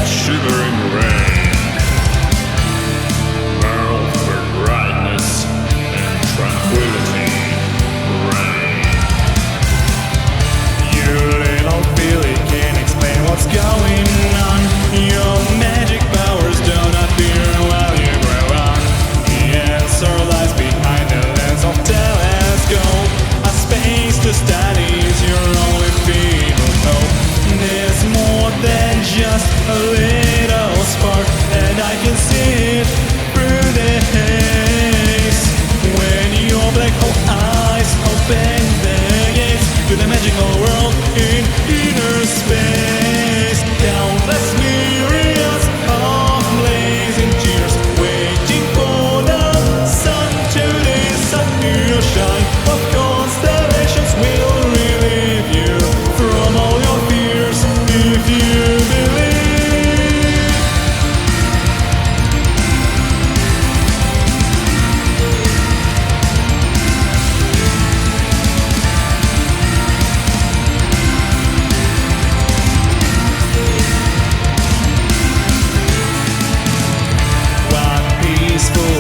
shivering rain, world where brightness and tranquility reign. You little Billy can't explain what's going on. Your magic powers do not appear while you grow up. The answer lies behind the lens of telescope. A space to study is your only feeble hope. There's more than just a little spark, and I can see it through the haze. When your black hole eyes open the gates to the magical world in inner space, countless myriads of blazing tears waiting for the sun to disappear. Shine of constellations will relieve you from all your fears if you believe. What peaceful